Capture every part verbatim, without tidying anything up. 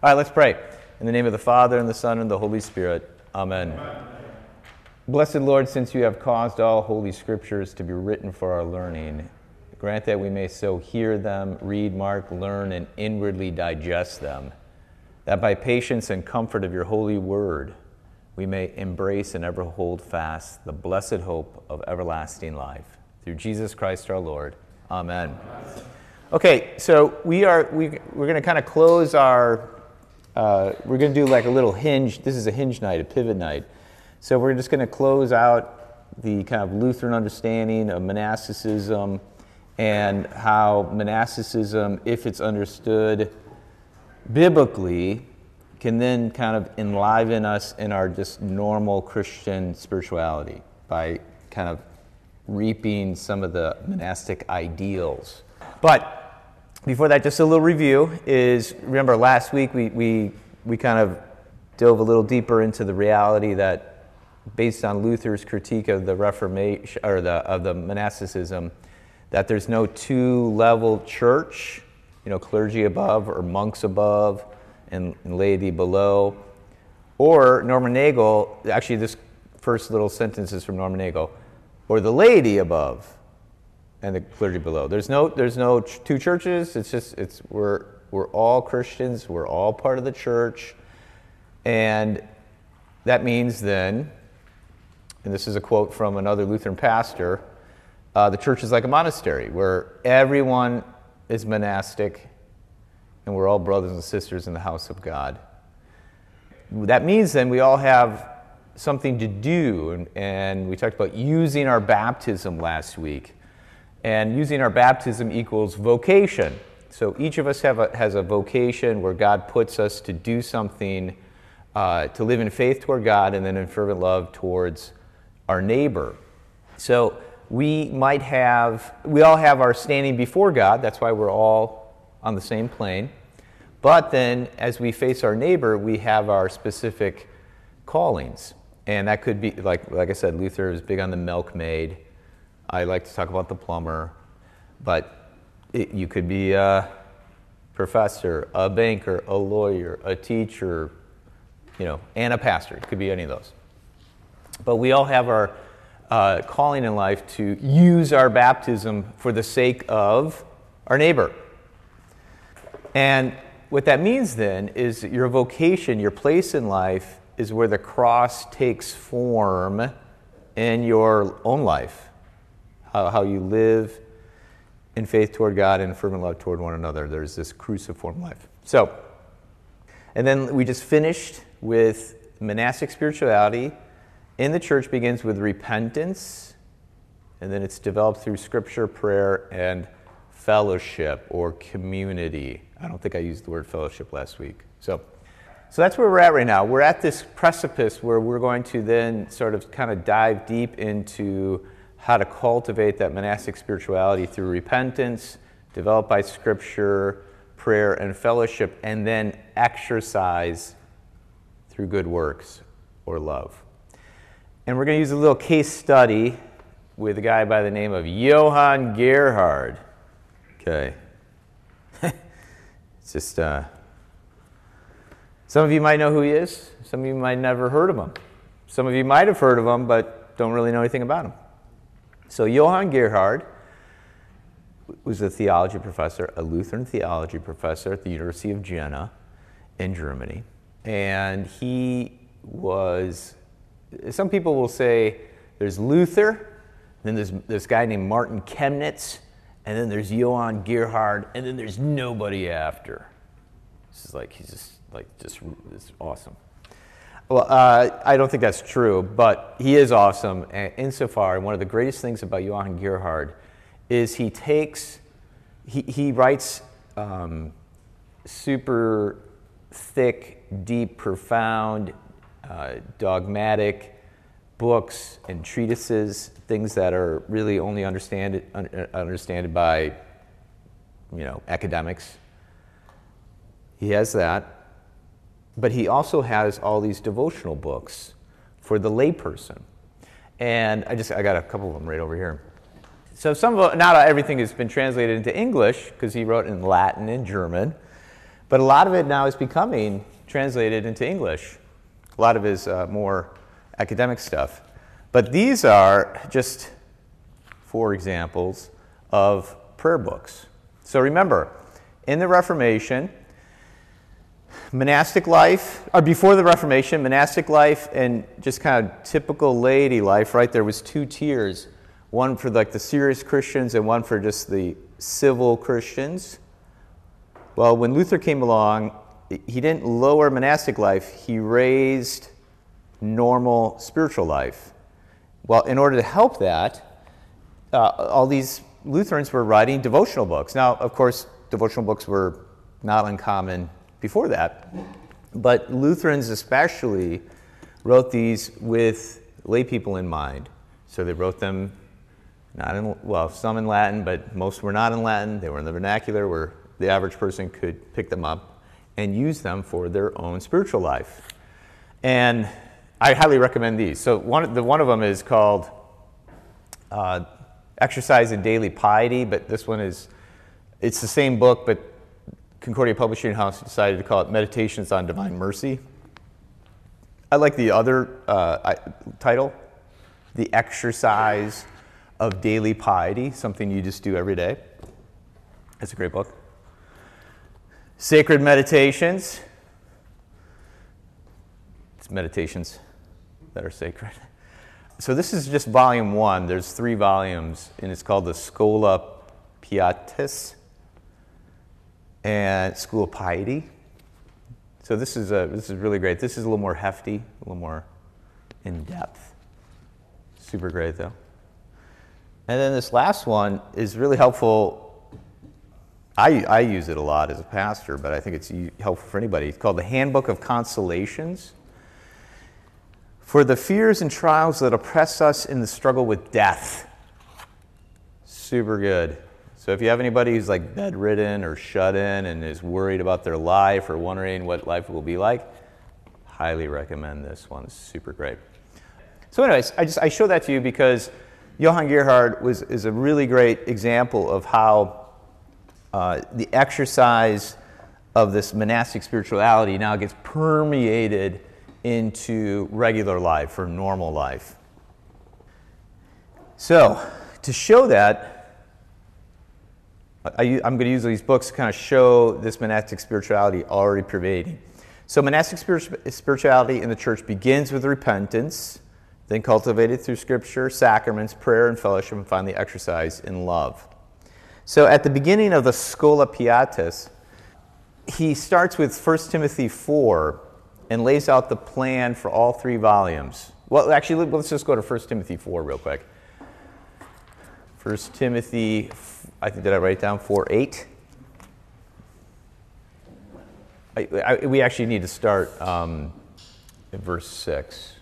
All right, let's pray. In the name of the Father, and the Son, and the Holy Spirit. Amen. Amen. Blessed Lord, since you have caused all holy scriptures to be written for our learning, grant that we may so hear them, read, mark, learn, and inwardly digest them, that by patience and comfort of your holy word, we may embrace and ever hold fast the blessed hope of everlasting life. Through Jesus Christ our Lord. Amen. Amen. Okay, so we are we we're going to kind of close our. Uh, we're going to do like a little hinge. This is a hinge night, a pivot night. So we're just going to close out the kind of Lutheran understanding of monasticism and how monasticism, if it's understood biblically, can then kind of enliven us in our just normal Christian spirituality by kind of reaping some of the monastic ideals. But before that, just a little review is, remember last week we, we, we kind of dove a little deeper into the reality that based on Luther's critique of the Reformation, or the, of the monasticism, that there's no two-level church, you know, clergy above or monks above and, and laity below. Or Norman Nagel, actually this first little sentence is from Norman Nagel, or the laity above and the clergy below. There's no there's no ch- two churches. It's just it's we're we're all Christians. We're all part of the church, and that means then, and this is a quote from another Lutheran pastor, uh, the church is like a monastery where everyone is monastic, and we're all brothers and sisters in the house of God. That means then we all have something to do, and, and we talked about using our baptism last week. And using our baptism equals vocation. So each of us have a, has a vocation where God puts us to do something, uh, to live in faith toward God and then in fervent love towards our neighbor. So we might have, we all have our standing before God. That's why we're all on the same plane. But then as we face our neighbor, we have our specific callings. And that could be, like, like I said, Luther is big on the milkmaid. I like to talk about the plumber, but it, you could be a professor, a banker, a lawyer, a teacher, you know, and a pastor. It could be any of those. But we all have our uh, calling in life to use our baptism for the sake of our neighbor. And what that means then is that your vocation, your place in life, is where the cross takes form in your own life. How, how you live in faith toward God and fervent love toward one another. There's this cruciform life. So, and then we just finished with monastic spirituality in the church begins with repentance, and then it's developed through scripture, prayer, and fellowship or community. I don't think I used the word fellowship last week. So, so that's where we're at right now. We're at this precipice where we're going to then sort of kind of dive deep into how to cultivate that monastic spirituality through repentance, developed by scripture, prayer, and fellowship, and then exercise through good works or love. And we're going to use a little case study with a guy by the name of Johann Gerhard. Okay. It's just, uh, some of you might know who he is. Some of you might never heard of him. Some of you might have heard of him, but don't really know anything about him. So Johann Gerhard was a theology professor, a Lutheran theology professor at the University of Jena in Germany. And he was, some people will say there's Luther, then there's this guy named Martin Chemnitz, and then there's Johann Gerhard, and then there's nobody after. This is like, he's just like, just, it's awesome. Well, uh, I don't think that's true, but he is awesome insofar. And one of the greatest things about Johann Gerhard is he takes, he, he writes um, super thick, deep, profound, uh, dogmatic books and treatises, things that are really only understand un, understood by, you know, academics. He has that. But he also has all these devotional books for the layperson. And I just I got a couple of them right over here. So some of not everything has been translated into English because he wrote in Latin and German. But a lot of it now is becoming translated into English. A lot of it is uh, more academic stuff. But these are just four examples of prayer books. So remember, in the Reformation, monastic life, or before the Reformation, monastic life and just kind of typical laity life, right? There was two tiers, one for like the serious Christians and one for just the civil Christians. Well, when Luther came along, he didn't lower monastic life, he raised normal spiritual life. Well, in order to help that, uh, all these Lutherans were writing devotional books. Now, of course, devotional books were not uncommon before that, but Lutherans especially wrote these with lay people in mind. So they wrote them not in, well, some in Latin, but most were not in Latin. They were in the vernacular where the average person could pick them up and use them for their own spiritual life. And I highly recommend these. So one, the, one of them is called uh, Exercise in Daily Piety, but this one is, it's the same book, but Concordia Publishing House decided to call it Meditations on Divine Mercy. I like the other uh, I, title, The Exercise of Daily Piety, something you just do every day. It's a great book. Sacred Meditations. It's meditations that are sacred. So this is just volume one. There's three volumes, and it's called the Schola Pietas and School of Piety. So this is a, this is really great. This is a little more hefty, a little more in depth. Super great though. And then this last one is really helpful. I, I use it a lot as a pastor, but I think it's helpful for anybody. It's called the Handbook of Consolations for the fears and trials that oppress us in the struggle with death. Super good. So if you have anybody who's like bedridden or shut in and is worried about their life or wondering what life will be like, highly recommend this one. It's super great. So anyways, I just I show that to you because Johann Gerhard was is a really great example of how uh, the exercise of this monastic spirituality now gets permeated into regular life or normal life. So to show that, I, I'm going to use these books to kind of show this monastic spirituality already pervading. So monastic spirituality in the church begins with repentance, then cultivated through scripture, sacraments, prayer, and fellowship, and finally exercise in love. So at the beginning of the Schola Pietas, he starts with First Timothy four and lays out the plan for all three volumes. Well, actually, let's just go to First Timothy four real quick. First Timothy, I think, did I write down four eight? I, I, we actually need to start um, at verse six.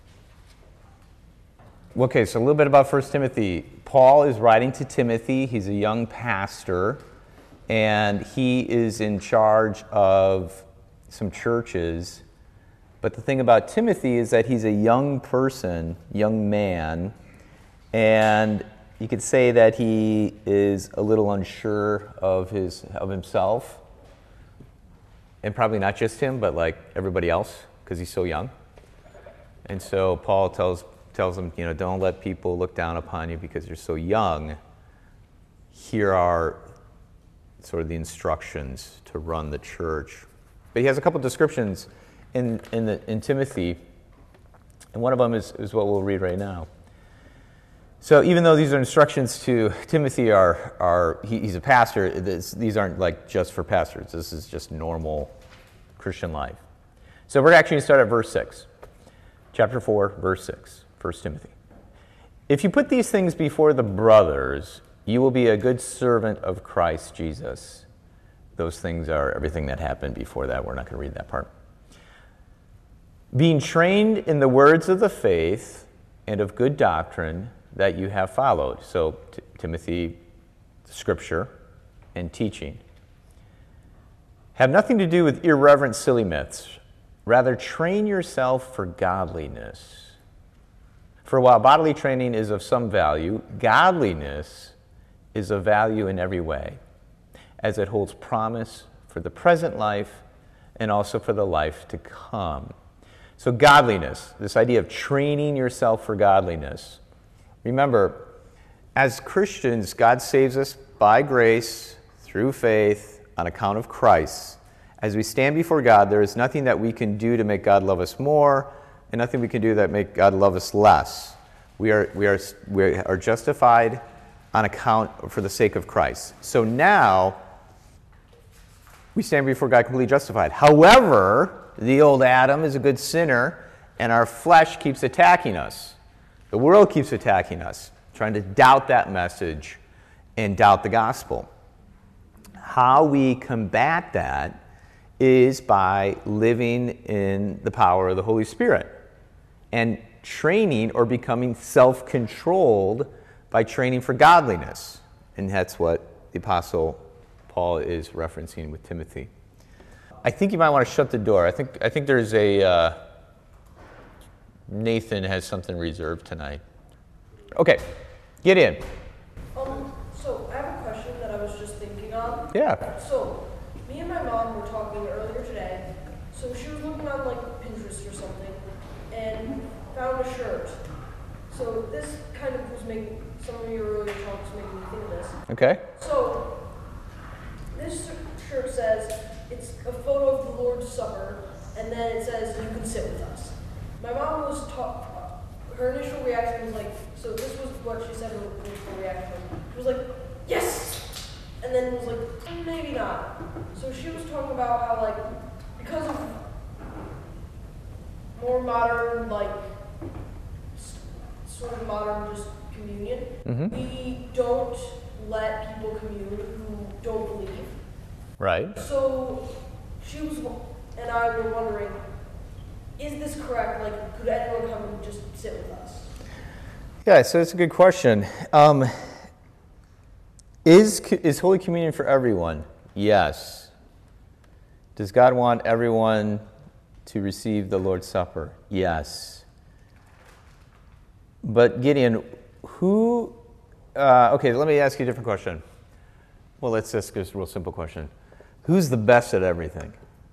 Okay, so a little bit about First Timothy. Paul is writing to Timothy. He's a young pastor, and he is in charge of some churches. But the thing about Timothy is that he's a young person, young man, and you could say that he is a little unsure of his of himself, and probably not just him, but like everybody else, because he's so young. And so Paul tells tells him, you know, don't let people look down upon you because you're so young. Here are sort of the instructions to run the church. But he has a couple descriptions in in, the, in Timothy, and one of them is, is what we'll read right now. So even though these are instructions to Timothy, are are he, he's a pastor, this, these aren't like just for pastors. This is just normal Christian life. So we're actually going to start at verse six. Chapter four, verse six. First Timothy. If you put these things before the brothers, you will be a good servant of Christ Jesus. Those things are everything that happened before that. We're not going to read that part. Being trained in the words of the faith and of good doctrine that you have followed. So, T- Timothy, scripture and teaching. Have nothing to do with irreverent, silly myths. Rather, train yourself for godliness. For while bodily training is of some value, godliness is of value in every way, as it holds promise for the present life and also for the life to come. So godliness, this idea of training yourself for godliness. Remember, as Christians, God saves us by grace, through faith, on account of Christ. As we stand before God, there is nothing that we can do to make God love us more, and nothing we can do that make God love us less. We are, we are, we are justified on account for the sake of Christ. So now, we stand before God completely justified. However, the old Adam is a good sinner, and our flesh keeps attacking us. The world keeps attacking us, trying to doubt that message and doubt the gospel. How we combat that is by living in the power of the Holy Spirit and training or becoming self-controlled by training for godliness. And that's what the Apostle Paul is referencing with Timothy. I think you might want to shut the door. I think I think there's a uh, Nathan has something reserved tonight. Okay, get in. Um, so I have a question that I was just thinking on. Yeah. So me and my mom were talking earlier today. So she was looking on like Pinterest or something and found a shirt. So this kind of was making some of your earlier talks making me think of this. Okay. So this shirt says it's a photo of the Lord's Supper, and then it says you can sit with us. My mom was taught. Her initial reaction was like, so this was what she said her initial reaction was. She was like, yes! And then was like, maybe not. So she was talking about how, like, because of more modern, like, s- sort of modern just communion, Mm-hmm. we don't let people commune who don't believe. Right. So she was, and I were wondering, is this correct? Like, could anyone come and just sit with us? Yeah, so it's a good question. Um, is is Holy Communion for everyone? Yes. Does God want everyone to receive the Lord's Supper? Yes. But Gideon, who? Uh, okay, let me ask you a different question. Well, let's ask this real simple question: who's the best at everything?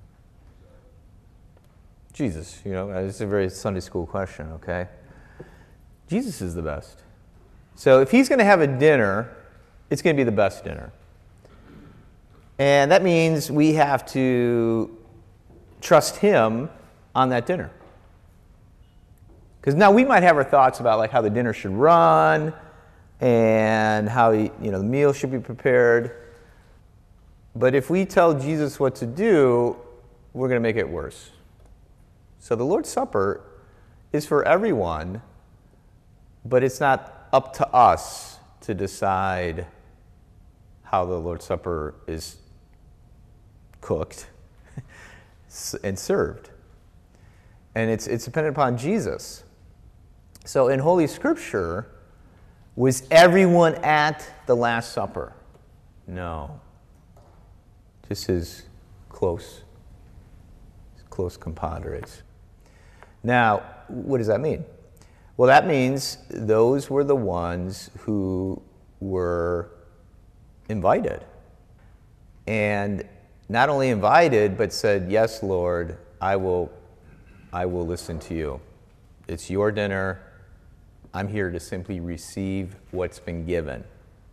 Jesus, you know, it's a very Sunday school question, okay? Jesus is the best. So if he's going to have a dinner, it's going to be the best dinner. And that means we have to trust him on that dinner. Because now we might have our thoughts about like how the dinner should run and how he, you know, the meal should be prepared. But if we tell Jesus what to do, we're going to make it worse. So the Lord's Supper is for everyone, but it's not up to us to decide how the Lord's Supper is cooked and served. And it's it's dependent upon Jesus. So in Holy Scripture, was everyone at the Last Supper? No. Just his close, his close compadres. Now, what does that mean? Well, that means those were the ones who were invited. And not only invited, but said, yes, Lord, I will, I will listen to you. It's your dinner. I'm here to simply receive what's been given.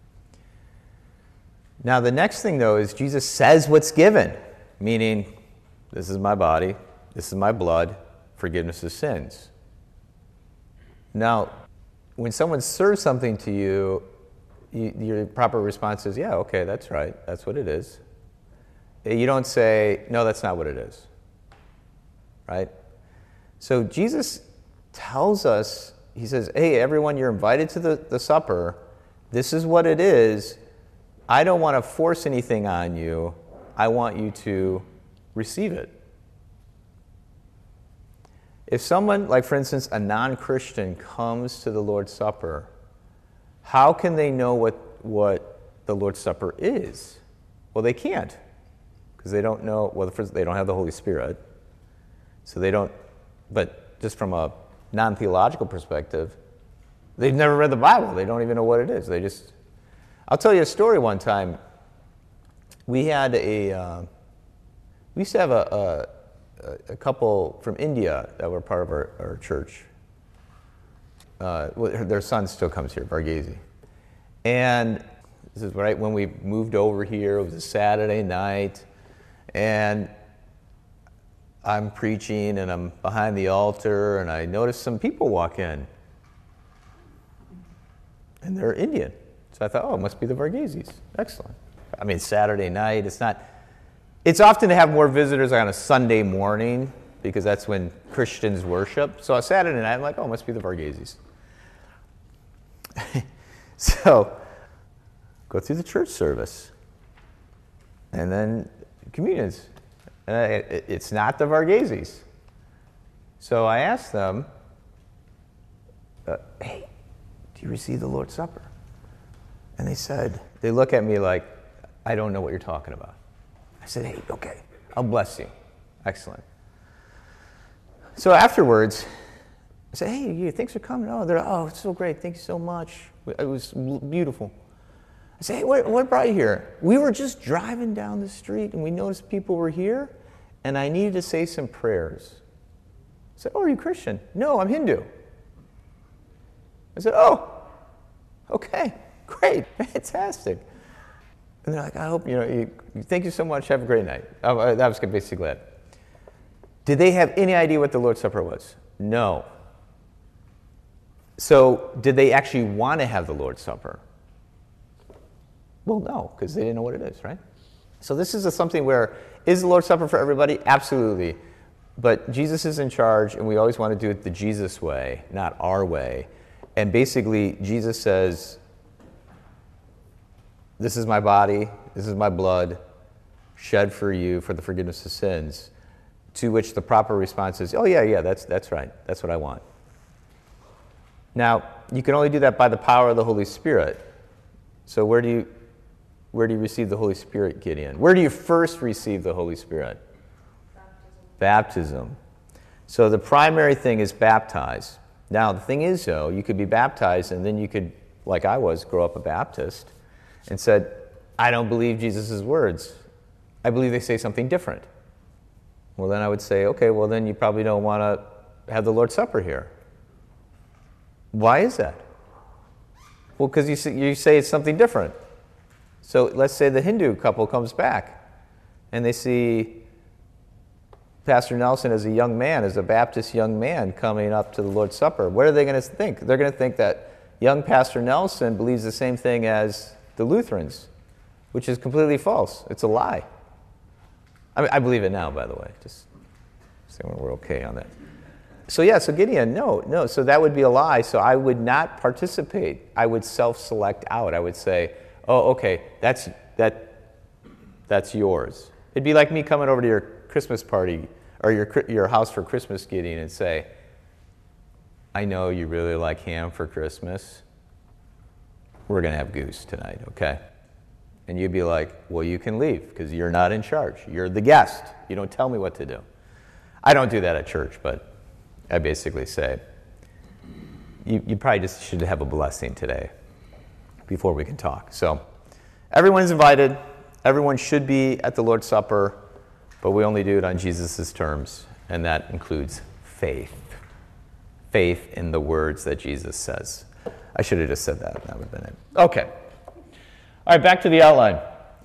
Now, the next thing, though, is Jesus says what's given, meaning, this is my body, this is my blood, forgiveness of sins. Now, when someone serves something to you, you, your proper response is, yeah, okay, that's right, that's what it is. You don't say, no, that's not what it is, right? So Jesus tells us, he says, hey, everyone, you're invited to the, the supper. This is what it is. I don't want to force anything on you. I want you to receive it. If someone, like for instance, a non-Christian comes to the Lord's Supper, how can they know what, what the Lord's Supper is? Well, they can't, because they don't know, well, first, they don't have the Holy Spirit. So they don't, but just from a non-theological perspective, they've never read the Bible. They don't even know what it is. They just, I'll tell you a story one time. We had a, uh, We used to have a, a, a couple from India that were part of our, our church. Uh, well, their son still comes here, Varghese. And this is right when we moved over here. It was a Saturday night. And I'm preaching, and I'm behind the altar, and I noticed some people walk in. And they're Indian. So I thought, oh, it must be the Vargheses. Excellent. I mean, Saturday night, it's not... It's often to have more visitors on a Sunday morning, because that's when Christians worship. So on Saturday night, I'm like, oh, it must be the Vargheses. So, go through the church service. And then communions. And I, it, it's not the Vargheses. So I asked them, uh, hey, do you receive the Lord's Supper? And they said, they look at me like, I don't know what you're talking about. I said, hey, okay, I'll bless you. Excellent. So afterwards, I said, hey, yeah, thanks for coming. Oh, they're, oh, it's so great. Thank you so much. It was beautiful. I said, hey, what, what brought you here? We were just driving down the street, and we noticed people were here, and I needed to say some prayers. I said, oh, are you Christian? No, I'm Hindu. I said, oh, okay, great, fantastic. And they're like, I hope, you know, you, thank you so much, have a great night. Oh, that was basically it. Did they have any idea what the Lord's Supper was? No. So did they actually want to have the Lord's Supper? Well, no, because they didn't know what it is, right? So this is a, something where, is the Lord's Supper for everybody? Absolutely. But Jesus is in charge, and we always want to do it the Jesus way, not our way. And basically, Jesus says, this is my body, this is my blood, shed for you for the forgiveness of sins. To which the proper response is, oh yeah, yeah, that's, that's right, that's what I want. Now, you can only do that by the power of the Holy Spirit. So where do you, where do you receive the Holy Spirit, Gideon? Where do you first receive the Holy Spirit? Baptism. Baptism. So the primary thing is baptize. Now, the thing is, though, you could be baptized, and then you could, like I was, grow up a Baptist, and said, I don't believe Jesus' words. I believe they say something different. Well, then I would say, okay, well, then you probably don't want to have the Lord's Supper here. Why is that? Well, because you say, you say it's something different. So let's say the Hindu couple comes back, and they see Pastor Nelson as a young man, as a Baptist young man coming up to the Lord's Supper. What are they going to think? They're going to think that young Pastor Nelson believes the same thing as the Lutherans, which is completely false. It's a lie. I mean, I believe it now, by the way. Just saying we're okay on that. So yeah, so Gideon, no, no. So that would be a lie. So I would not participate. I would self-select out. I would say, oh, okay, that's that, that's yours. It'd be like me coming over to your Christmas party or your your house for Christmas, Gideon, and say, I know you really like ham for Christmas. We're going to have goose tonight, okay? And you'd be like, well, you can leave because you're not in charge. You're the guest. You don't tell me what to do. I don't do that at church, but I basically say, you, you probably just should have a blessing today before we can talk. So everyone's invited. Everyone should be at the Lord's Supper, but we only do it on Jesus' terms, and that includes faith. Faith in the words that Jesus says. I should have just said that. That would have been it. Okay. All right, back to the outline.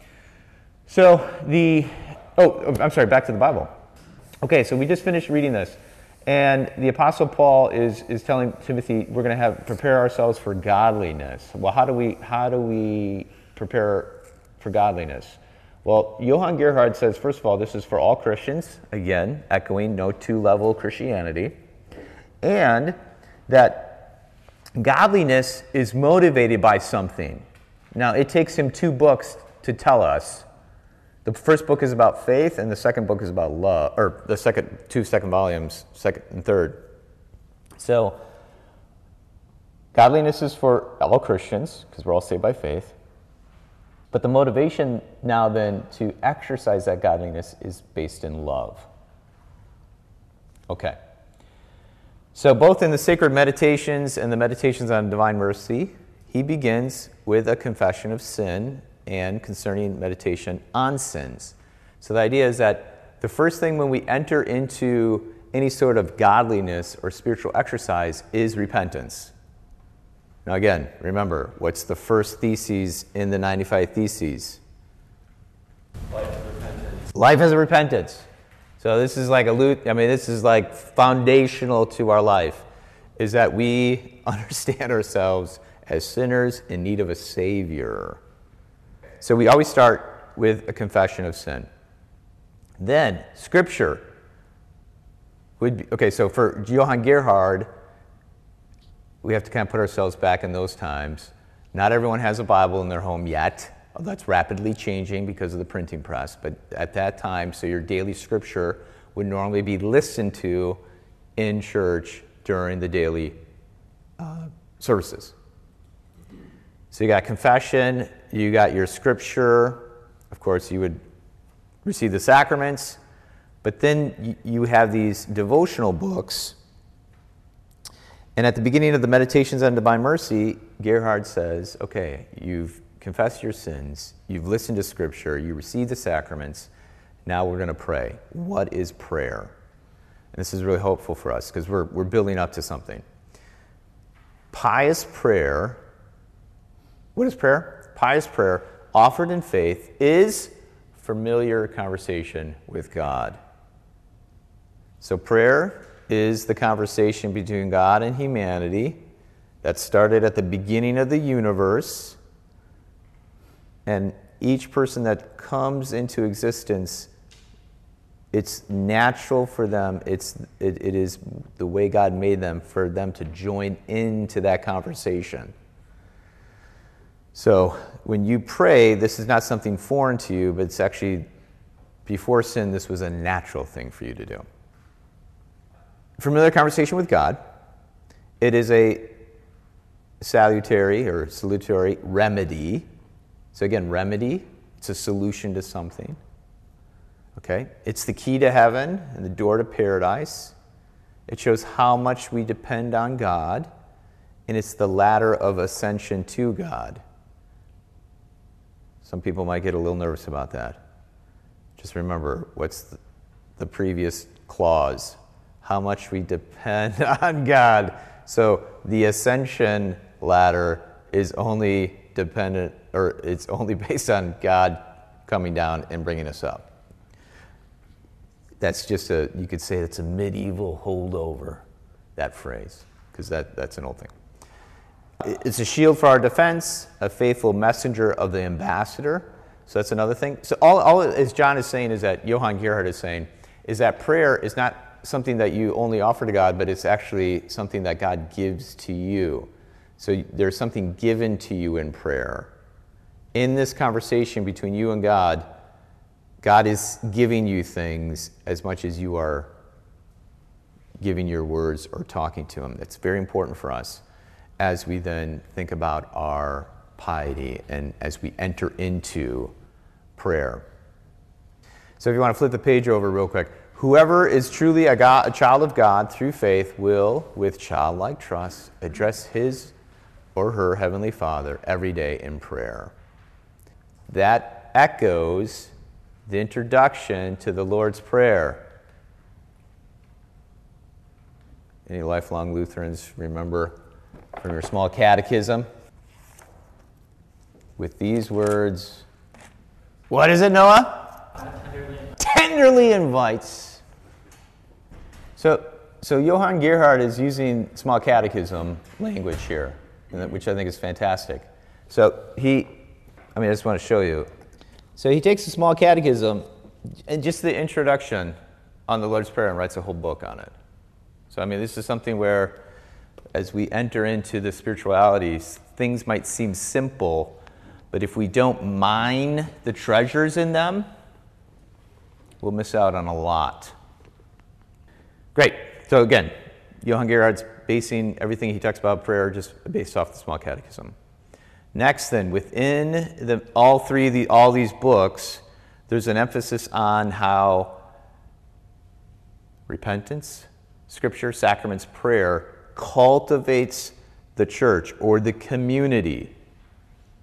So the, oh, I'm sorry, back to the Bible. Okay, so we just finished reading this. And the Apostle Paul is, is telling Timothy, we're going to have prepare ourselves for godliness. Well, how do we how do we prepare for godliness? Well, Johann Gerhard says, first of all, this is for all Christians. Again, echoing no two-level Christianity. And that godliness is motivated by something. Now, it takes him two books to tell us. The first book is about faith, and the second book is about love, or the second two second volumes, second and third. So, godliness is for all Christians, because we're all saved by faith. But the motivation now then to exercise that godliness is based in love. Okay. So both in the Sacred Meditations and the Meditations on Divine Mercy, he begins with a confession of sin and concerning meditation on sins. So the idea is that the first thing when we enter into any sort of godliness or spiritual exercise is repentance. Now again, remember, what's the first thesis in the ninety-five Theses? Life as repentance. Life as a repentance. So this is like a loot, I mean, this is like foundational to our life, is that we understand ourselves as sinners in need of a Savior. So we always start with a confession of sin. Then, Scripture would be, okay, so for Johann Gerhard, we have to kind of put ourselves back in those times. Not everyone has a Bible in their home yet. That's rapidly changing because of the printing press. But at that time, so your daily scripture would normally be listened to in church during the daily uh, services. So you got confession, you got your scripture. Of course, you would receive the sacraments. But then you have these devotional books. And at the beginning of the Meditations on Divine Mercy, Gerhard says, okay, you've confessed your sins, you've listened to Scripture, you received the sacraments, now we're going to pray. What is prayer? And this is really hopeful for us because we're, we're building up to something. Pious prayer, what is prayer? Pious prayer, offered in faith, is familiar conversation with God. So prayer is the conversation between God and humanity that started at the beginning of the universe. And each person that comes into existence, it's natural for them, it's, it, it is the way God made them, for them to join into that conversation. So when you pray, this is not something foreign to you, but it's actually, before sin, this was a natural thing for you to do. Familiar conversation with God. It is a salutary or salutary remedy. So again, remedy, it's a solution to something. Okay? It's the key to heaven and the door to paradise. It shows how much we depend on God, and it's the ladder of ascension to God. Some people might get a little nervous about that. Just remember, what's the, the previous clause? How much we depend on God. So the ascension ladder is only dependent, or it's only based on God coming down and bringing us up. That's just a, you could say it's a medieval holdover, that phrase, because that, that's an old thing. It's a shield for our defense, a faithful messenger of the ambassador. So that's another thing. So all, all as John is saying is that, Johann Gerhard is saying, is that prayer is not something that you only offer to God, but it's actually something that God gives to you. So there's something given to you in prayer. In this conversation between you and God, God is giving you things as much as you are giving your words or talking to Him. That's very important for us as we then think about our piety and as we enter into prayer. So if you want to flip the page over real quick, whoever is truly a, God, a child of God through faith will, with childlike trust, address his or her Heavenly Father every day in prayer. That echoes the introduction to the Lord's Prayer. Any lifelong Lutherans remember from your small catechism? With these words, what is it, Noah? Tenderly. Tenderly invites. So, so Johann Gerhard is using small catechism language here, which I think is fantastic. So he, I mean, I just want to show you. So he takes a small catechism and just the introduction on the Lord's Prayer and writes a whole book on it. So, I mean, this is something where as we enter into the spiritualities, things might seem simple, but if we don't mine the treasures in them, we'll miss out on a lot. Great. So again, Johann Gerhard's basing everything he talks about prayer just based off the small catechism. Next then, within the, all three of the, all these books, there's an emphasis on how repentance, Scripture, sacraments, prayer cultivates the church or the community.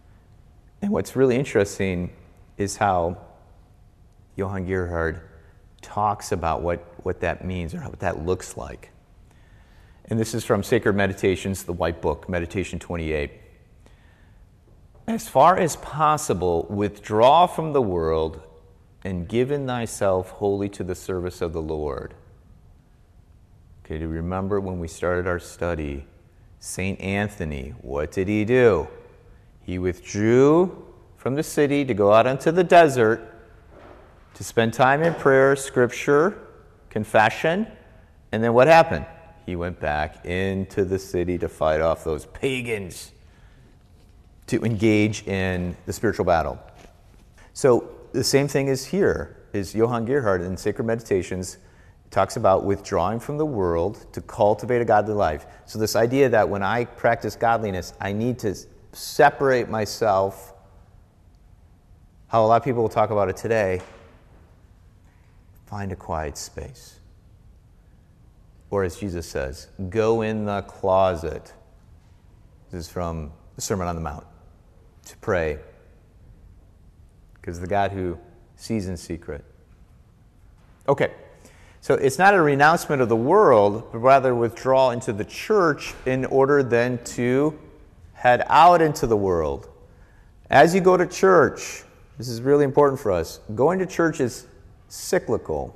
And what's really interesting is how Johann Gerhard talks about what, what that means or what that looks like. And this is from Sacred Meditations, the White Book, Meditation twenty-eight. As far as possible, withdraw from the world and give in thyself wholly to the service of the Lord. Okay, do you remember when we started our study, Saint Anthony, what did he do? He withdrew from the city to go out into the desert to spend time in prayer, scripture, confession, and then what happened? He went back into the city to fight off those pagans, to engage in the spiritual battle. So the same thing is here, is Johann Gerhard in Sacred Meditations talks about withdrawing from the world to cultivate a godly life. So this idea that when I practice godliness, I need to separate myself, how a lot of people will talk about it today, find a quiet space. Or as Jesus says, go in the closet. This is from the Sermon on the Mount, to pray. Because the God who sees in secret. Okay, so it's not a renouncement of the world, but rather withdrawal into the church in order then to head out into the world. As you go to church, this is really important for us, going to church is cyclical.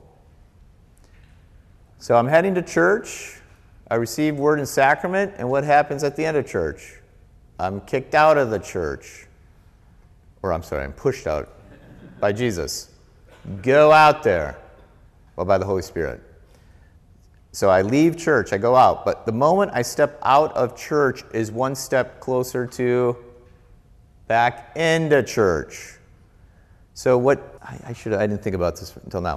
So I'm heading to church, I receive word and sacrament, and what happens at the end of church? I'm kicked out of the church. Or I'm sorry, I'm pushed out by Jesus. Go out there. Well, by the Holy Spirit. So I leave church, I go out. But the moment I step out of church is one step closer to back into church. So what, I, I should I didn't think about this until now.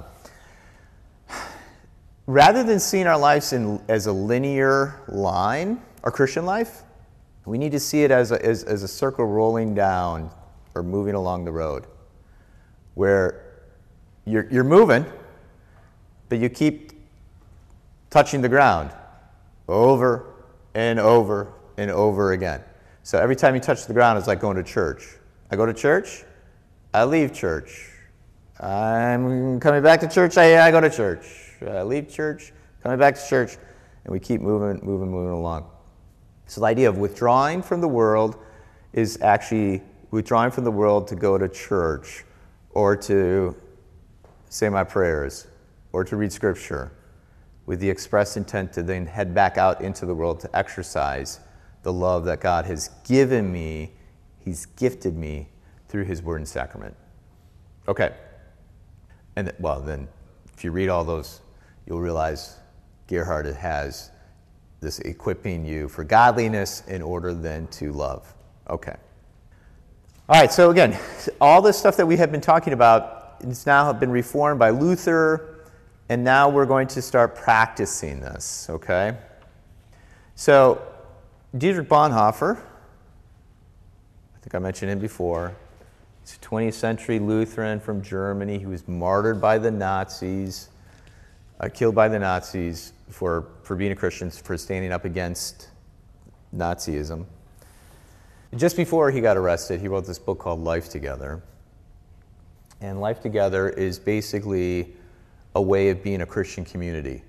Rather than seeing our lives in, as a linear line, our Christian life, we need to see it as a, as, as a circle rolling down or moving along the road, where you're, you're moving, but you keep touching the ground over and over and over again. So every time you touch the ground, it's like going to church. I go to church, I leave church. I'm coming back to church, I, I go to church. I leave church, coming back to church, and we keep moving, moving, moving along. So the idea of withdrawing from the world is actually withdrawing from the world to go to church or to say my prayers or to read scripture with the express intent to then head back out into the world to exercise the love that God has given me, He's gifted me through His word and sacrament. Okay. And well, then if you read all those, you'll realize Gerhard has this equipping you for godliness in order then to love. Okay. All right, so again, all this stuff that we have been talking about, it's now been reformed by Luther, and now we're going to start practicing this, okay? So, Dietrich Bonhoeffer, I think I mentioned him before, he's a twentieth century Lutheran from Germany. He was martyred by the Nazis, uh, killed by the Nazis for, for being a Christian, for standing up against Nazism. Just before he got arrested, he wrote this book called Life Together. And Life Together is basically a way of being a Christian community.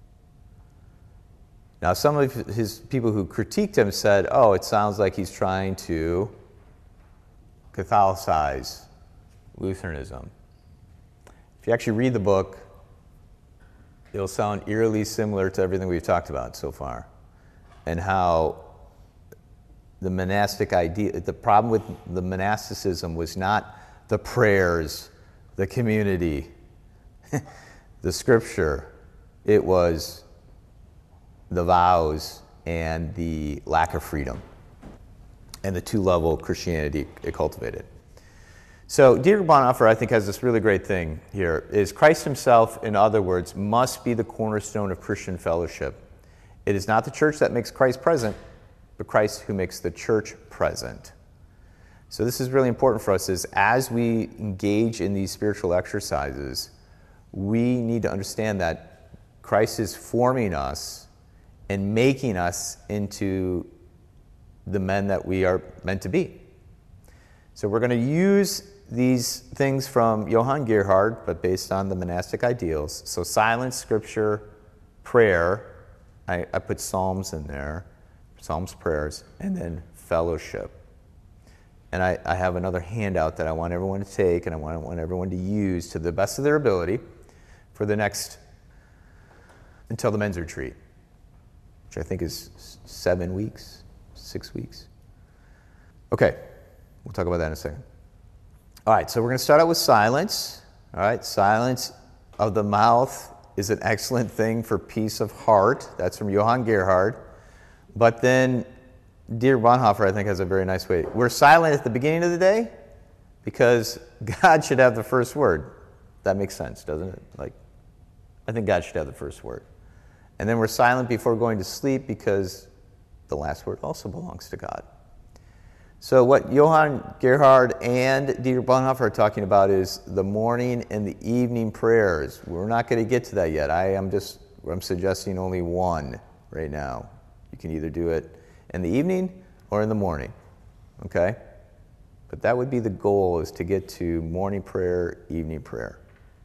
Now, some of his people who critiqued him said, oh, it sounds like he's trying to Catholicize Lutheranism. If you actually read the book, it'll sound eerily similar to everything we've talked about so far, and how the monastic idea, the problem with the monasticism was not the prayers, the community, the scripture. It was the vows and the lack of freedom and the two-level Christianity it cultivated. So Dietrich Bonhoeffer, I think, has this really great thing here, is Christ himself, in other words, must be the cornerstone of Christian fellowship. It is not the church that makes Christ present, but Christ who makes the church present. So this is really important for us, is as we engage in these spiritual exercises, we need to understand that Christ is forming us and making us into the men that we are meant to be. So we're going to use these things from Johann Gerhard, but based on the monastic ideals. So silence, scripture, prayer. I, I put psalms in there, psalms, prayers, and then fellowship. And I, I have another handout that I want everyone to take, and I want, want everyone to use to the best of their ability for the next, until the men's retreat, which I think is seven weeks, six weeks. Okay, we'll talk about that in a second. All right, so we're going to start out with silence. All right, silence of the mouth is an excellent thing for peace of heart. That's from Johann Gerhard. But then Dietrich Bonhoeffer, I think, has a very nice way. We're silent at the beginning of the day because God should have the first word. That makes sense, doesn't it? Like, I think God should have the first word. And then we're silent before going to sleep because the last word also belongs to God. So what Johann Gerhard and Dietrich Bonhoeffer are talking about is the morning and the evening prayers. We're not going to get to that yet. I am just, I'm suggesting only one right now. You can either do it in the evening or in the morning, okay? But that would be the goal, is to get to morning prayer, evening prayer.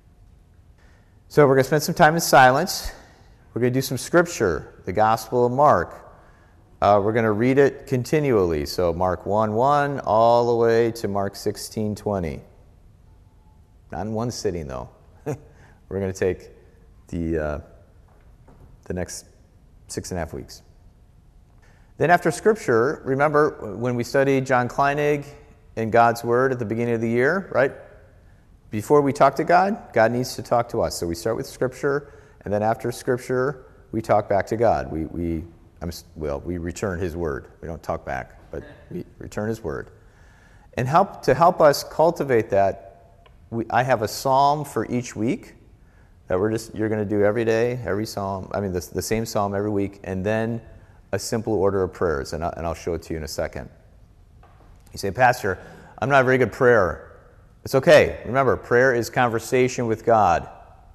So we're going to spend some time in silence. We're going to do some scripture, the Gospel of Mark. Uh, we're going to read it continually. So Mark one one all the way to Mark sixteen twenty. Not in one sitting, though. We're going to take the, uh, the next six and a half weeks. Then after Scripture, remember when we studied John Kleinig and God's Word at the beginning of the year, right? Before we talk to God, God needs to talk to us. So we start with Scripture, and then after Scripture, we talk back to God. We, we I'm, well, we return His Word. We don't talk back, but we return His Word. And help to help us cultivate that, we, I have a psalm for each week that we're just you're going to do every day, every psalm. I mean, the, the same psalm every week, and then a simple order of prayers, and, I, and I'll show it to you in a second. You say, Pastor, I'm not a very good prayer. It's okay. Remember, prayer is conversation with God.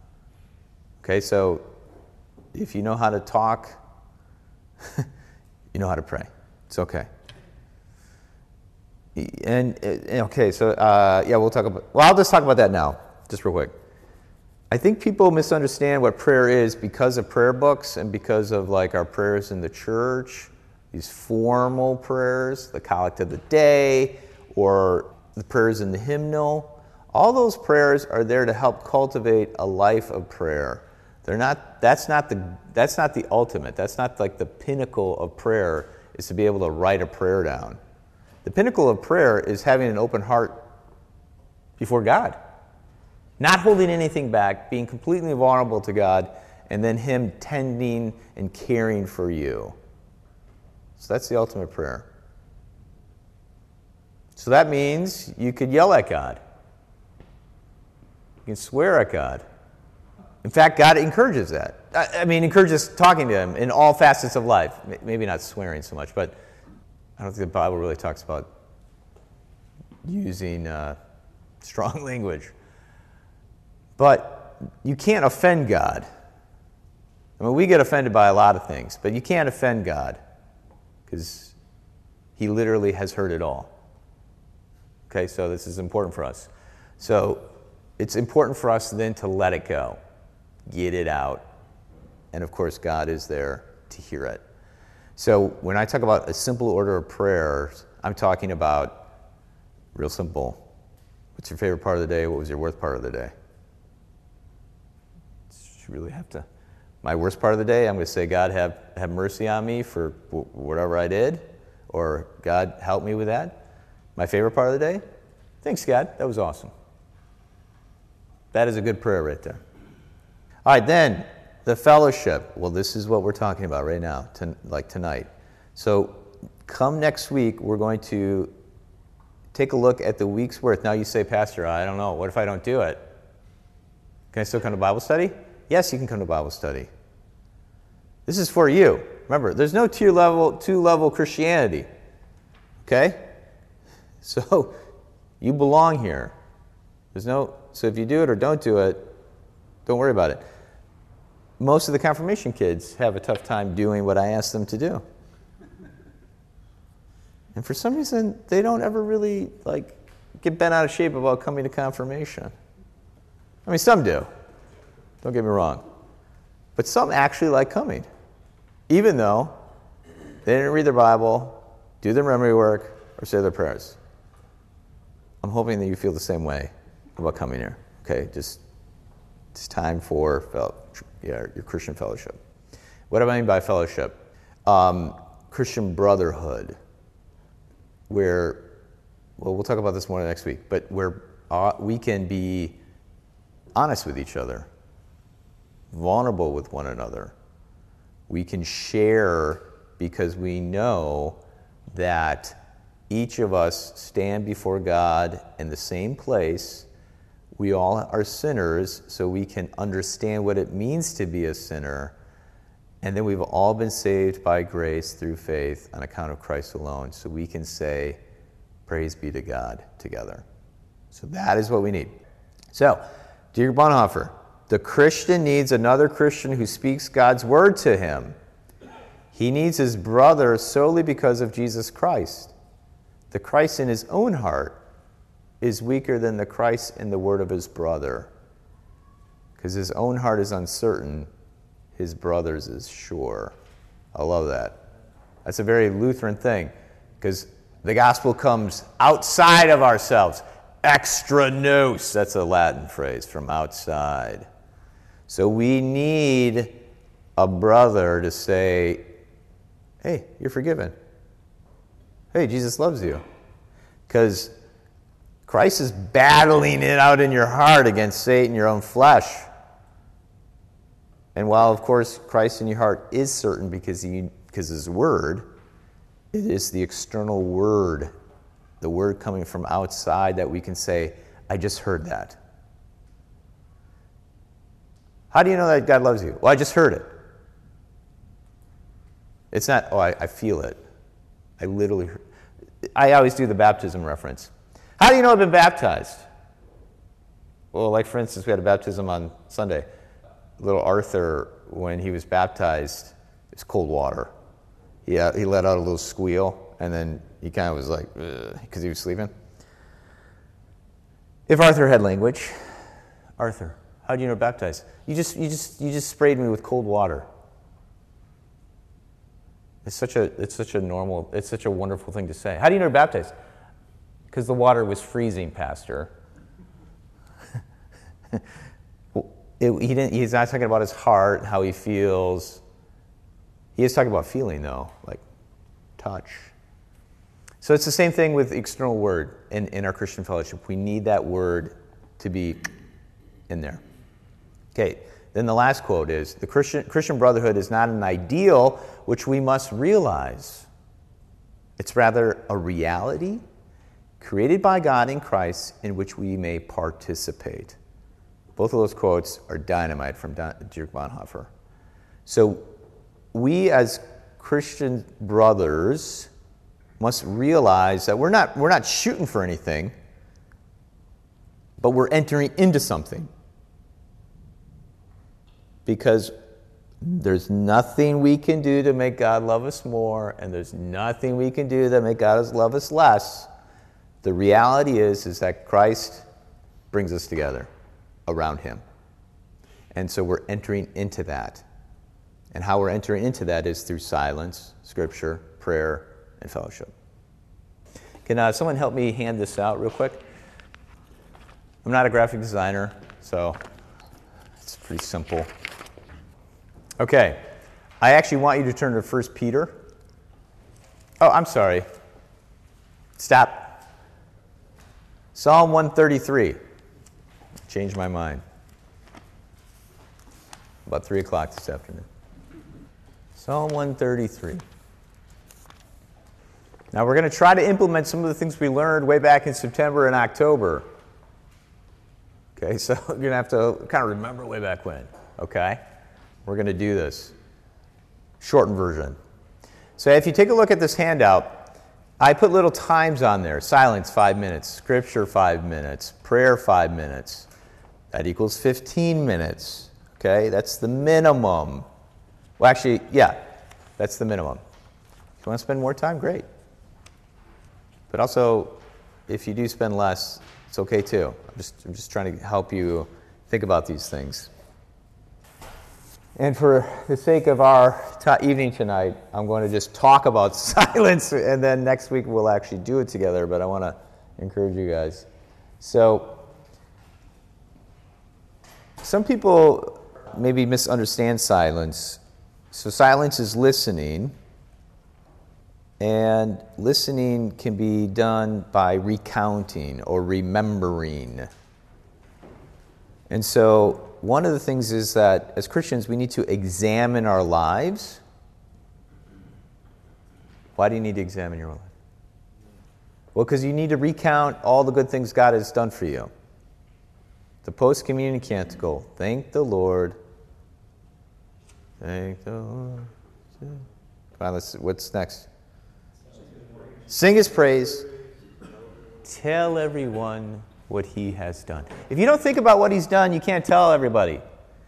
Okay, so if you know how to talk, you know how to pray. It's okay. And, and okay, so uh, yeah, we'll talk about. Well, I'll just talk about that now, just real quick. I think people misunderstand what prayer is because of prayer books and because of like our prayers in the church, these formal prayers, the collect of the day, or the prayers in the hymnal. All those prayers are there to help cultivate a life of prayer. They're not. That's not the. That's not the ultimate. That's not like the pinnacle of prayer is to be able to write a prayer down. The pinnacle of prayer is having an open heart before God, not holding anything back, being completely vulnerable to God, and then Him tending and caring for you. So that's the ultimate prayer. So that means you could yell at God. You can swear at God. In fact, God encourages that. I mean, encourages talking to Him in all facets of life. Maybe not swearing so much, but I don't think the Bible really talks about using uh, strong language. But you can't offend God. I mean, we get offended by a lot of things, but you can't offend God because He literally has heard it all. Okay, so this is important for us. So it's important for us then to let it go. Get it out. And of course, God is there to hear it. So when I talk about a simple order of prayers, I'm talking about real simple. What's your favorite part of the day? What was your worst part of the day? You really have to. My worst part of the day, I'm going to say, God, have, have mercy on me for w- whatever I did. Or, God, help me with that. My favorite part of the day? Thanks, God. That was awesome. That is a good prayer right there. All right, then, the fellowship. Well, this is what we're talking about right now, to, like tonight. So come next week, we're going to take a look at the week's worth. Now you say, Pastor, I don't know. What if I don't do it? Can I still come to Bible study? Yes, you can come to Bible study. This is for you. Remember, there's no tier level, two-level Christianity. Okay? So you belong here. There's no. So if you do it or don't do it, don't worry about it. Most of the confirmation kids have a tough time doing what I ask them to do. And for some reason, they don't ever really like get bent out of shape about coming to confirmation. I mean, some do. Don't get me wrong. But some actually like coming, even though they didn't read their Bible, do their memory work, or say their prayers. I'm hoping that you feel the same way about coming here. Okay, just it's time for fel- yeah, your Christian fellowship. What do I mean by fellowship? Um, Christian brotherhood, where, well, we'll talk about this more next week, but where uh, we can be honest with each other, vulnerable with one another. We can share because we know that each of us stand before God in the same place. We all are sinners, so we can understand what it means to be a sinner. And then we've all been saved by grace through faith on account of Christ alone. So we can say, praise be to God together. So that is what we need. So, Dietrich Bonhoeffer, the Christian needs another Christian who speaks God's word to him. He needs his brother solely because of Jesus Christ. The Christ in his own heart is weaker than the Christ in the word of his brother. Because his own heart is uncertain, his brother's is sure. I love that. That's a very Lutheran thing, because the gospel comes outside of ourselves. Extra nos, that's a Latin phrase, from outside. So we need a brother to say, hey, you're forgiven. Hey, Jesus loves you. Because Christ is battling it out in your heart against Satan, your own flesh. And while, of course, Christ in your heart is certain because he, because his word, it is the external word, the word coming from outside that we can say, I just heard that. How do you know that God loves you? Well, I just heard it. It's not, oh, I, I feel it. I literally heard. I always do the baptism reference. How do you know I've been baptized? Well, like for instance, we had a baptism on Sunday. Little Arthur, when he was baptized, it's cold water. He, uh, he let out a little squeal, and then he kind of was like, because he was sleeping. If Arthur had language, Arthur, how do you know baptized? You just, you just, you just sprayed me with cold water. It's such a, it's such a normal, it's such a wonderful thing to say. How do you know baptized? Because the water was freezing, Pastor. it, he didn't, he's not talking about his heart, how he feels. He is talking about feeling, though, like touch. So it's the same thing with the external word in, in our Christian fellowship. We need that word to be in there. Okay, then the last quote is, the Christian, Christian brotherhood is not an ideal which we must realize. It's rather a reality created by God in Christ in which we may participate. Both of those quotes are dynamite from Dietrich Bonhoeffer. So we as Christian brothers must realize that we're not, we're not shooting for anything, but we're entering into something. Because there's nothing we can do to make God love us more, and there's nothing we can do to make God love us less. The reality is, is that Christ brings us together around him. And so we're entering into that. And how we're entering into that is through silence, scripture, prayer, and fellowship. Can uh, someone help me hand this out real quick? I'm not a graphic designer, so it's pretty simple. Okay, I actually want you to turn to First Peter. Oh, I'm sorry. Stop. Psalm one thirty-three. Changed my mind. About three o'clock this afternoon. Psalm one thirty-three. Now we're going to try to implement some of the things we learned way back in September and October. Okay, so you're going to have to kind of remember way back when. Okay? We're going to do this. Shortened version. So if you take a look at this handout, I put little times on there. Silence, five minutes. Scripture, five minutes. Prayer, five minutes. That equals fifteen minutes. Okay, that's the minimum. Well, actually, yeah, that's the minimum. If you want to spend more time, great. But also, if you do spend less, it's okay too. I'm just, I'm just trying to help you think about these things. And for the sake of our t- evening tonight, I'm going to just talk about silence, and then next week we'll actually do it together, but I want to encourage you guys. So, some people maybe misunderstand silence. So silence is listening, and listening can be done by recounting or remembering. And so one of the things is that as Christians we need to examine our lives. Why do you need to examine your life? Well, because you need to recount all the good things God has done for you. The post-communion canticle, thank the Lord. Thank the Lord. Come on, let's, what's next? Sing his praise. Tell everyone what he has done. If you don't think about what he's done, you can't tell everybody.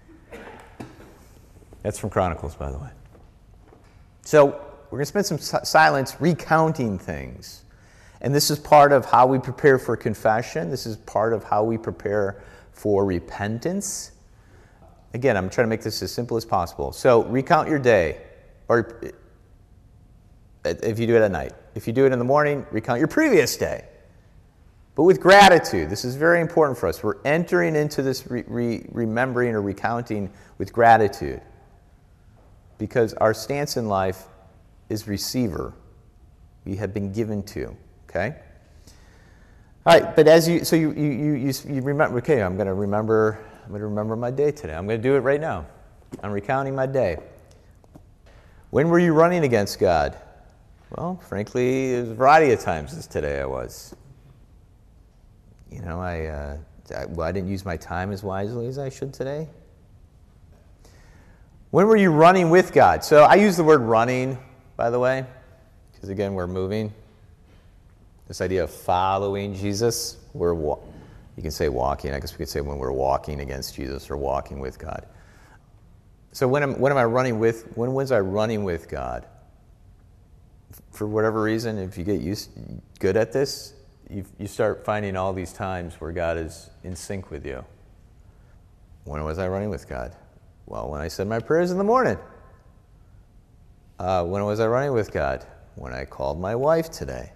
That's from Chronicles, by the way. So we're going to spend some silence recounting things. And this is part of how we prepare for confession. This is part of how we prepare for repentance. Again, I'm trying to make this as simple as possible. So recount your day, or if you do it at night. If you do it in the morning, recount your previous day. But with gratitude. This is very important for us. We're entering into this re- re- remembering or recounting with gratitude, because our stance in life is receiver. We have been given to. Okay? All right, but as you, so you, you, you, you, you remember, okay, I'm going to remember, I'm going to remember my day today. I'm going to do it right now. I'm recounting my day. When were you running against God? Well, frankly, there's a variety of times as today I was. You know, I, uh, I, well, I didn't use my time as wisely as I should today. When were you running with God? So I use the word running, by the way, because again, we're moving. This idea of following Jesus, we're wa- you can say walking. I guess we could say when we're walking against Jesus or walking with God. So when am, when am I running with, when was I running with God? For whatever reason, if you get used, good at this, you you start finding all these times where God is in sync with you. When was I running with God? Well, when I said my prayers in the morning. Uh, when was I running with God? When I called my wife today.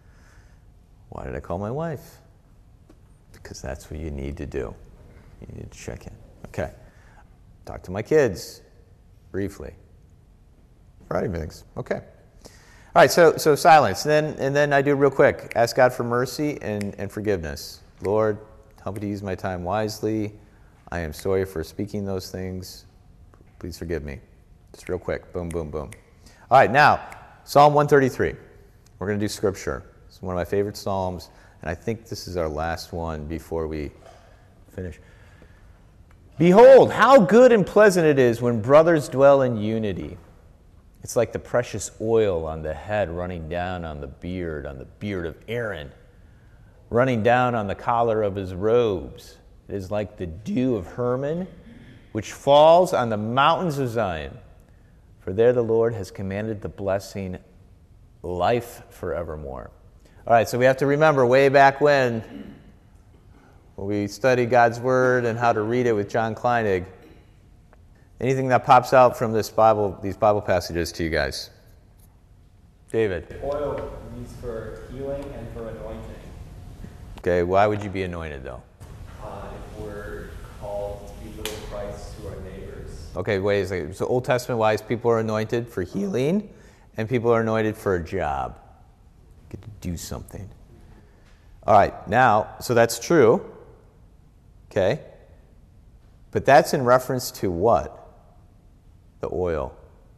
Why did I call my wife? Because that's what you need to do. You need to check in. Okay. Talk to my kids briefly. Variety of things. Okay. All right, so so silence. And then and then I do real quick. Ask God for mercy and, and forgiveness. Lord, help me to use my time wisely. I am sorry for speaking those things. Please forgive me. Just real quick. Boom, boom, boom. All right, now, Psalm one thirty-three. We're going to do scripture. It's one of my favorite psalms, and I think this is our last one before we finish. Behold, how good and pleasant it is when brothers dwell in unity. It's like the precious oil on the head running down on the beard, on the beard of Aaron, running down on the collar of his robes. It is like the dew of Hermon, which falls on the mountains of Zion. For there the Lord has commanded the blessing, life forevermore. All right, so we have to remember way back when, when we studied God's Word and how to read it with John Kleinig, anything that pops out from this Bible, these Bible passages to you guys? David. Oil used for healing and for anointing. Okay, why would you be anointed though? Uh, if we're called to be little Christs to our neighbors. Okay, wait a second. So Old Testament wise, people are anointed for healing, and people are anointed for a job. Get to do something. All right, now, so that's true. Okay. But that's in reference to what? The oil.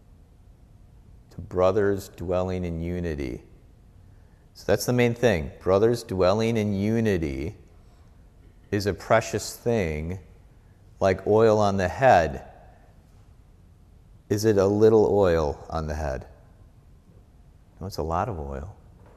To brothers dwelling in unity. So that's the main thing. Brothers dwelling in unity is a precious thing, like oil on the head. Is it a little oil on the head? No, it's a lot of oil.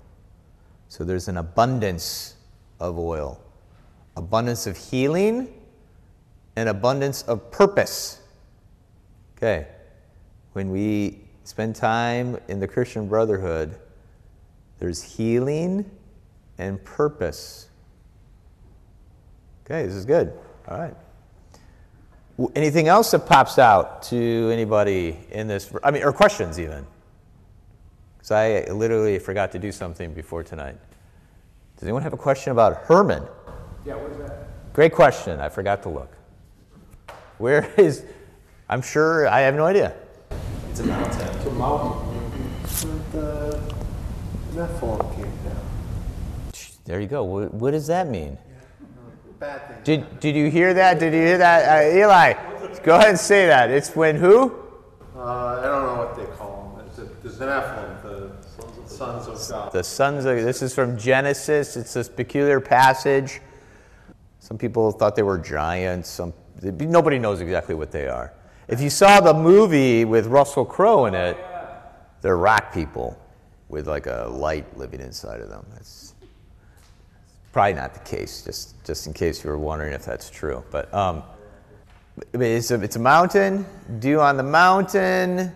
So there's an abundance of oil. Abundance of healing and abundance of purpose. Okay. When we spend time in the Christian Brotherhood, there's healing and purpose. Okay, this is good. All right. W- Anything else that pops out to anybody in this? I mean, or questions even? Because I literally forgot to do something before tonight. Does anyone have a question about Hermon? Yeah, what is that? Great question. I forgot to look. Where is? I'm sure I have no idea. It's a mountain. It's a mountain. The Nephilim came down. There you go. What, what does that mean? Bad thing. Did Did you hear that? Did you hear that, uh, Eli? Go ahead and say that. It's when who? Uh, I don't know what they call them. It's a, there's the Nephilim, the sons of God. The sons of. This is from Genesis. It's this peculiar passage. Some people thought they were giants. Some nobody knows exactly what they are. If you saw the movie with Russell Crowe in it, they're rock people with like a light living inside of them. That's probably not the case. Just just in case you were wondering if that's true. But um, it's a it's a mountain. Dew on the mountain.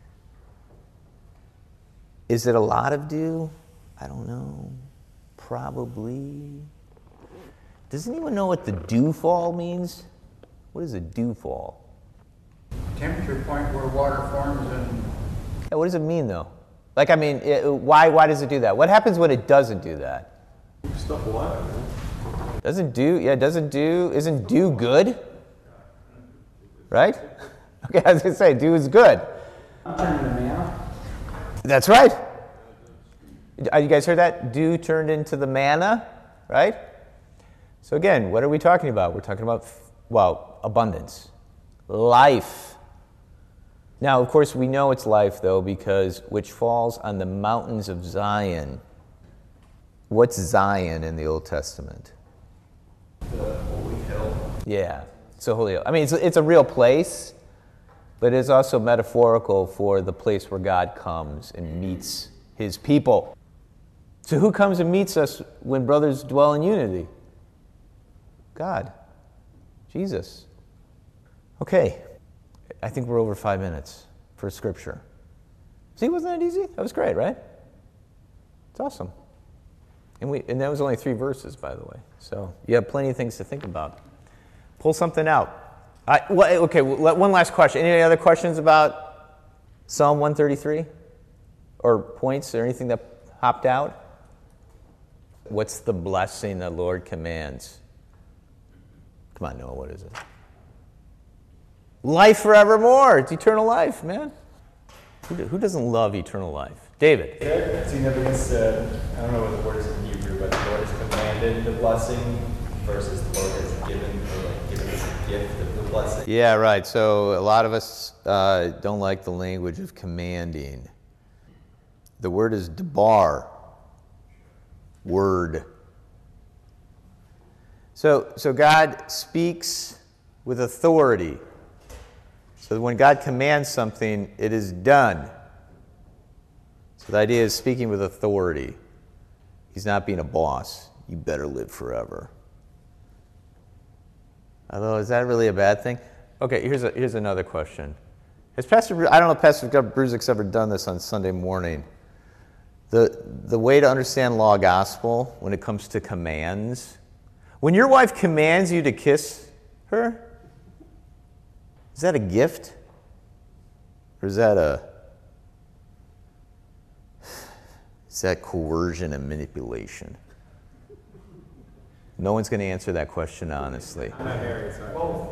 Is it a lot of dew? I don't know. Probably. Does anyone know what the dewfall means? What is a dewfall? Temperature point where water forms and Yeah, what does it mean though? Like, I mean, it, why why does it do that? What happens when it doesn't do that? Stuff alive, man. Doesn't do? Yeah, doesn't do? Isn't do good? Right? Okay, I was gonna say do is good. turning the manna. That's right. Uh, You guys heard that? Dew turned into the manna, right? So again, what are we talking about? We're talking about, well, abundance, life. Now, of course, we know it's life, though, because which falls on the mountains of Zion. What's Zion in the Old Testament? The holy hill. Yeah, it's a holy hill. I mean, it's, it's a real place, but it's also metaphorical for the place where God comes and meets his people. So who comes and meets us when brothers dwell in unity? God. Jesus. Okay. I think we're over five minutes for scripture. See, wasn't that easy? That was great, right? It's awesome. And we and that was only three verses, by the way. So you have plenty of things to think about. Pull something out. I, well, okay, well, one last question. Any other questions about Psalm one thirty-three? Or points or anything that hopped out? What's the blessing the Lord commands? Come on, Noah, what is it? Life forevermore. It's eternal life, man. Who, who doesn't love eternal life? David. There, significance, uh, I don't know what the word is in Hebrew, but the Lord has commanded the blessing versus the Lord has given, or like given us a gift of the blessing. Yeah, right. So a lot of us uh, don't like the language of commanding. The word is debar. Word. So, so God speaks with authority. So when God commands something, it is done. So the idea is speaking with authority. He's not being a boss. You better live forever. Although, is that really a bad thing? Okay, here's a, here's another question. Has Pastor, Bru- I don't know if Pastor Bruzik's ever done this on Sunday morning. The, the way to understand law gospel when it comes to commands, when your wife commands you to kiss her, is that a gift? Or is that a, is that coercion and manipulation? No one's going to answer that question honestly. I'm not married, so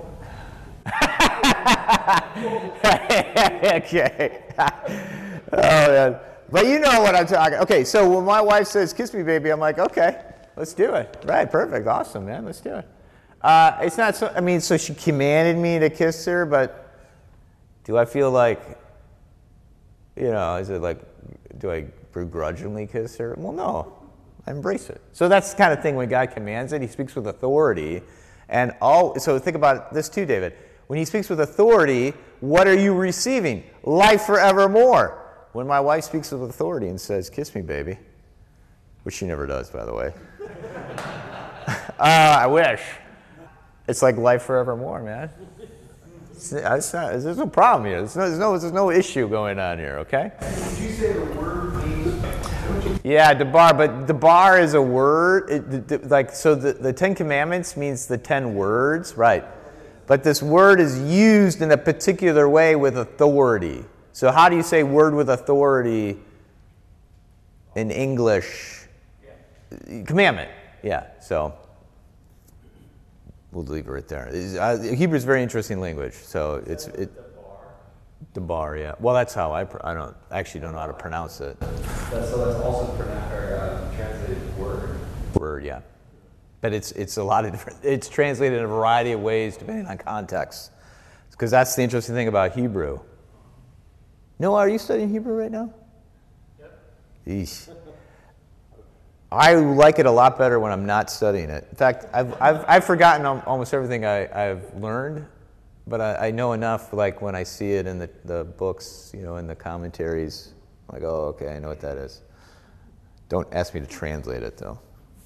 Okay. Oh, man. But you know what I'm talking. Okay, so when my wife says, kiss me, baby, I'm like, okay, let's do it. Right, perfect, awesome, man, let's do it. Uh, it's not so, I mean, so she commanded me to kiss her, but do I feel like, you know, is it like, do I begrudgingly kiss her? Well, no, I embrace it. So that's the kind of thing when God commands it, he speaks with authority. And all, so think about this too, David. When he speaks with authority, what are you receiving? Life forevermore. When my wife speaks with authority and says, kiss me, baby, which she never does, by the way. uh, I wish. It's like life forevermore, man. It's, it's not, there's no problem here. There's no, there's, no, there's no issue going on here, okay? Did you say the word means? Yeah, debar, but debar is a word. It, the, the, like so, the, the Ten Commandments means the ten words, right? But this word is used in a particular way with authority. So how do you say word with authority in English? Yeah. Commandment. Yeah. So we'll leave it right there. Uh, Hebrew is a very interesting language. So it's it. Debar, yeah. Well, that's how I. Pr- I don't actually don't know how to pronounce it. That's, so that's also pronounced or uh, translated word. Word, yeah. But it's it's a lot of different. It's translated in a variety of ways depending on context. Because that's the interesting thing about Hebrew. Noah, are you studying Hebrew right now? Yep. Eesh. I like it a lot better when I'm not studying it. In fact, I've I've I've forgotten almost everything I, I've learned. But I, I know enough, like when I see it in the, the books, you know, in the commentaries, I'm like, oh, okay, I know what that is. Don't ask me to translate it, though.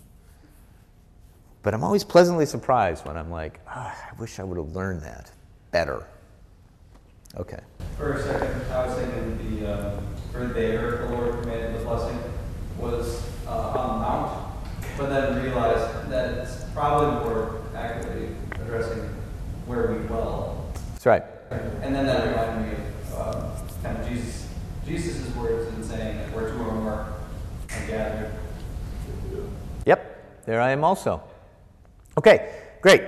But I'm always pleasantly surprised when I'm like, oh, I wish I would have learned that better. Okay. For a second, I was thinking the, uh, for there, the Lord commanded the blessing was uh, on the mount, but then realized that it's probably more accurately addressing where we dwell. That's right. And then that reminded me of um, kind of Jesus, Jesus' words in saying that where two or more are gathered. Yep, there I am also. Okay, great.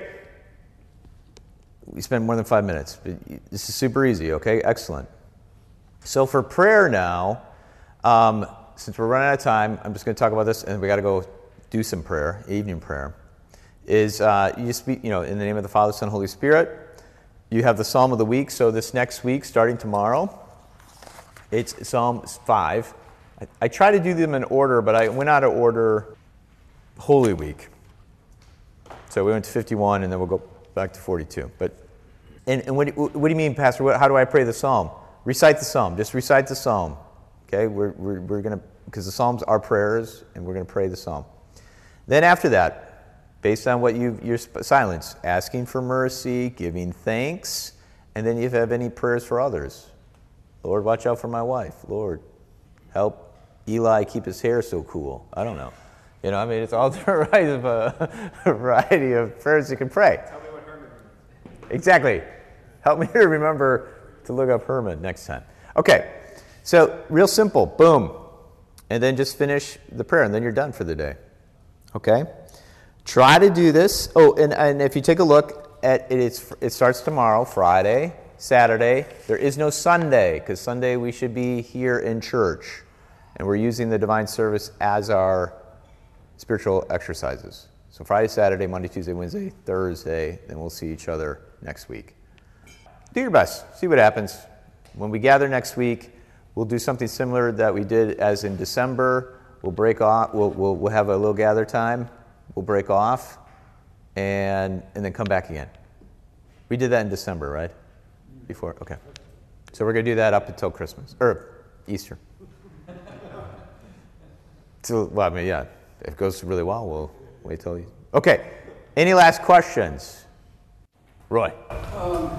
We spent more than five minutes, but this is super easy, okay? Excellent. So for prayer now, um, since we're running out of time, I'm just going to talk about this, and we got to go do some prayer, evening prayer. Is uh, you speak, you know, in the name of the Father, Son, Holy Spirit. You have the Psalm of the week. So this next week, starting tomorrow, it's Psalm five. I, I try to do them in order, but I went out of order Holy Week. So we went to fifty-one, and then we'll go back to forty-two. But and, and what, what do you mean, Pastor? What, how do I pray the Psalm? Recite the Psalm. Just recite the Psalm. Okay, we're we're, we're gonna because the Psalms are prayers, and we're gonna pray the Psalm. Then after that, based on what you your silence, asking for mercy, giving thanks, and then if you have any prayers for others. Lord, watch out for my wife. Lord, help Eli keep his hair so cool. I don't know. You know, I mean, it's all different varieties of a, a variety of prayers you can pray. Tell me what Herman means. Exactly. Help me to remember to look up Herman next time. Okay, so real simple. Boom. And then just finish the prayer, and then you're done for the day. Okay? Try to do this. Oh, and, and if you take a look at it, it's, it starts tomorrow, Friday, Saturday. There is no Sunday, because Sunday we should be here in church. And we're using the divine service as our spiritual exercises. So Friday, Saturday, Monday, Tuesday, Wednesday, Thursday, then we'll see each other next week. Do your best. See what happens. When we gather next week, we'll do something similar that we did as in December. We'll break off. We'll, we'll, we'll have a little gather time. We'll break off and and then come back again. We did that in December, right? Before? Okay. So we're going to do that up until Christmas, or Easter. So, well, I mean, yeah, if it goes really well, we'll wait till you. Okay. Any last questions? Roy. Um,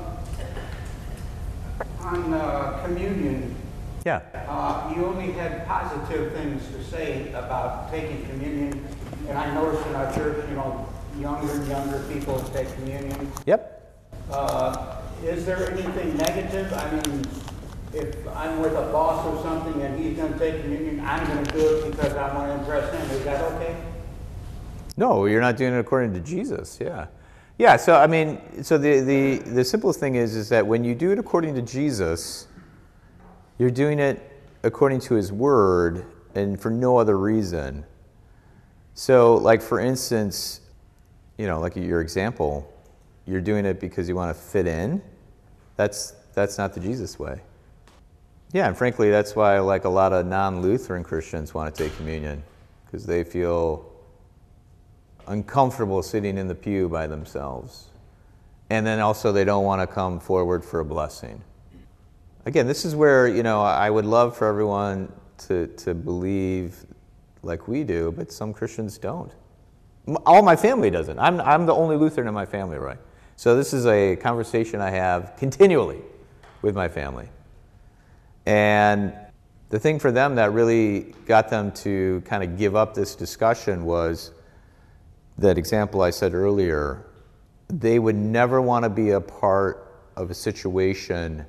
on uh, communion, Yeah. uh, you only had positive things to say about taking communion. And I noticed in our church, you know, younger and younger people take communion. Yep. Uh, is there anything negative? I mean, if I'm with a boss or something and he's going to take communion, I'm going to do it because I want to impress him. Is that okay? No, you're not doing it according to Jesus. Yeah. Yeah, so I mean, so the, the, the simplest thing is, is that when you do it according to Jesus, you're doing it according to his word and for no other reason. So, like, for instance, you know, like your example, you're doing it because you want to fit in. That's that's not the Jesus way. Yeah, and frankly, that's why, like, a lot of non-Lutheran Christians want to take communion, because they feel uncomfortable sitting in the pew by themselves. And then also they don't want to come forward for a blessing. Again, this is where, you know, I would love for everyone to, to believe like we do, but some Christians don't. All my family doesn't. I'm, I'm the only Lutheran in my family, right? So this is a conversation I have continually with my family. And The thing for them that really got them to kind of give up this discussion was that example I said earlier. They would never want to be a part of a situation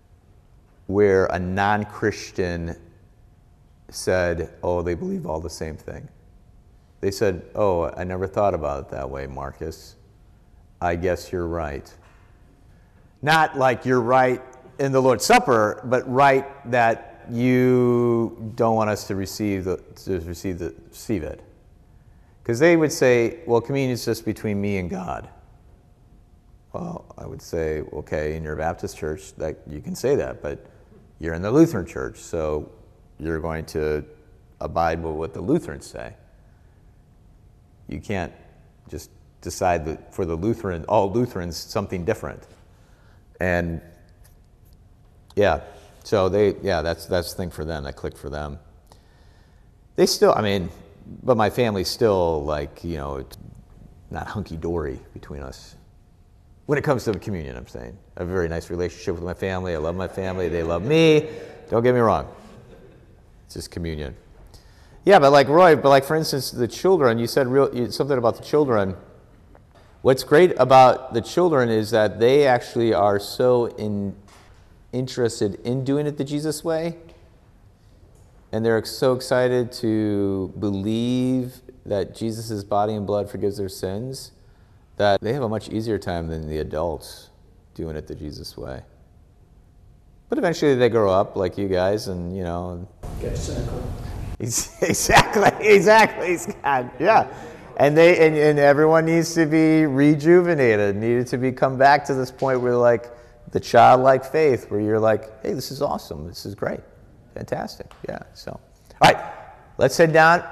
where a non-Christian said, oh, they believe all the same thing. They said, oh, I never thought about it that way, Marcus. I guess you're right. Not like you're right in the Lord's Supper, but right that you don't want us to receive the, to receive the, receive it. Because they would say, well, communion is just between me and God. Well, I would say, okay, in your Baptist church, that you can say that, but you're in the Lutheran church, so you're going to abide by what the Lutherans say. You can't just decide that for the Lutheran, all Lutherans, something different. And yeah, so they, yeah, that's that's the thing for them. That clicked for them. They still, I mean, but my family's still like, you know, it's not hunky-dory between us. When it comes to communion, I'm saying. I have a very nice relationship with my family. I love my family. They love me. Don't get me wrong. It's just communion. Yeah, but like Roy, but like for instance, the children, you said real, something about the children. What's great about the children is that they actually are so in, interested in doing it the Jesus way, and they're so excited to believe that Jesus' body and blood forgives their sins, that they have a much easier time than the adults doing it the Jesus way. But eventually they grow up like you guys, and you know, Get cynical. exactly, exactly, Scott. Yeah. And they and, and everyone needs to be rejuvenated, needed to be come back to this point where like the childlike faith, where you're like, hey, this is awesome, this is great, fantastic, yeah. So, all right, let's head down.